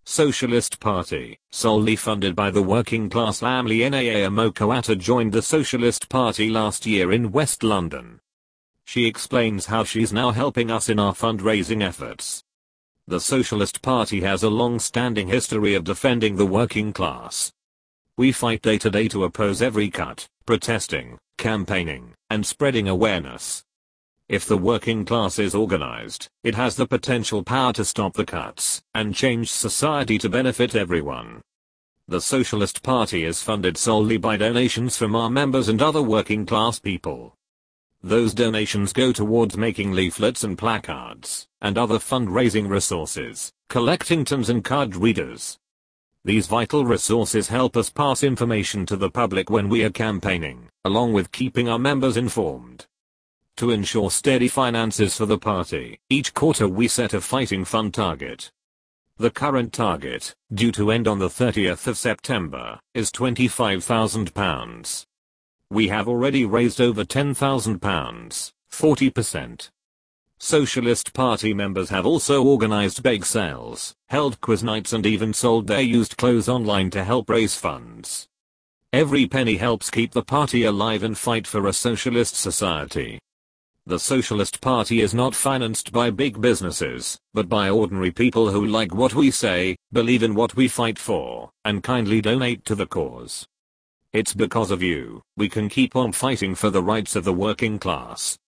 Socialist Party, solely funded by the working class. Lamli Amokoata joined the Socialist Party last year in West London. She explains how she's now helping us in our fundraising efforts. The Socialist Party has a long-standing history of defending the working class. We fight day to day to oppose every cut, protesting, campaigning, and spreading awareness. If the working class is organized, it has the potential power to stop the cuts and change society to benefit everyone. The Socialist Party is funded solely by donations from our members and other working class people. Those donations go towards making leaflets and placards, and other fundraising resources, collecting tins and card readers. These vital resources help us pass information to the public when we are campaigning, along with keeping our members informed. To ensure steady finances for the party, each quarter we set a fighting fund target. The current target, due to end on the 30th of September, is £25,000. We have already raised over £10,000, 40%. Socialist Party members have also organized bake sales, held quiz nights and even sold their used clothes online to help raise funds. Every penny helps keep the party alive and fight for a socialist society. The Socialist Party is not financed by big businesses, but by ordinary people who like what we say, believe in what we fight for, and kindly donate to the cause. It's because of you, we can keep on fighting for the rights of the working class.